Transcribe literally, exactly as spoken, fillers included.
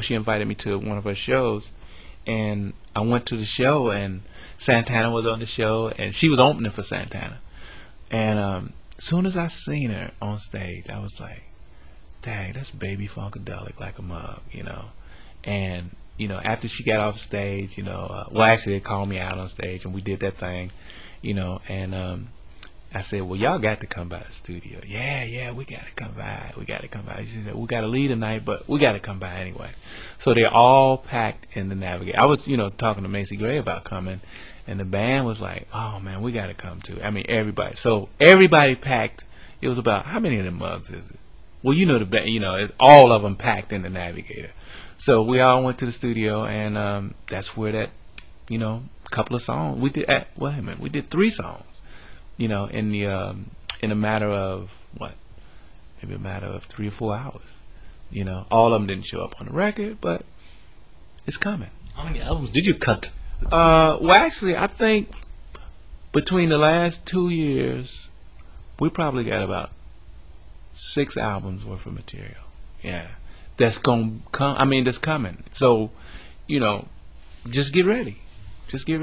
she invited me to one of her shows, and I went to the show, and Santana was on the show, and she was opening for Santana. And um, as soon as I seen her on stage, I was like, dang, that's Baby Funkadelic like a mug, you know. And you know, after she got off stage, you know, uh, well, actually they called me out on stage, and we did that thing, you know, and um, I said, well, y'all got to come by the studio. Yeah, yeah, we got to come by. We got to come by. She said, we got to leave tonight, but we got to come by anyway. So they're all packed in the Navigator. I was, you know, talking to Macy Gray about coming, and the band was like, oh, man, we got to come too. I mean, everybody. So everybody packed. It was about, how many of them mugs is it? Well, you know, the band, you know, it's all of them packed in the Navigator. So we all went to the studio, and um, that's where that, you know, couple of songs. We did, uh, wait a minute, we did three songs. You know, in the um, in a matter of what, maybe a matter of three or four hours. You know, all of them didn't show up on the record, but it's coming. How many albums did you cut? Uh, well, actually, I think between the last two years, we probably got about six albums worth of material. Yeah, that's gonna come. I mean, that's coming. So, you know, just get ready. Just get ready.